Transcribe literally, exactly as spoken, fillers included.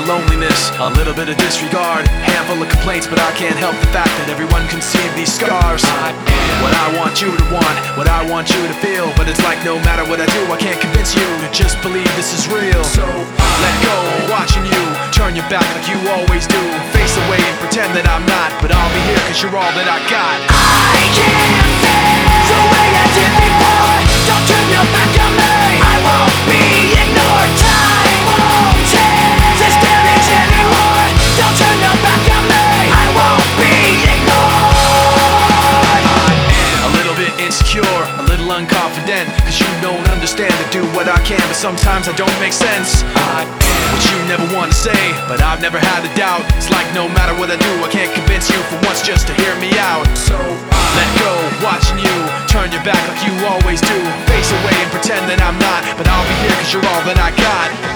of loneliness, a little bit of disregard, handful of complaints, but I can't help the fact that everyone can see these scars. I am what I want you to want, what I want you to feel, but it's like no matter what I do, I can't convince you to just believe this is real. So let go, watching you turn your back like you always do, face away and pretend that I'm not, but I'll be here cause you're all that I got. I can't feel the way I did before. Don't turn your back on me, I won't be ignored. Time won't change this damage anymore. Don't turn your back on me, I won't be ignored. A little bit insecure, a little unconfident, cause you don't understand to do what I can, but sometimes I don't make sense. I am what you never want to say, but I've never had a doubt. It's like no matter what I do, I can't convince you for once just to hear me out. So let go, watching you turn your back like you always do, face away and pretend that I'm not, but I'll be here cause you're all that I got.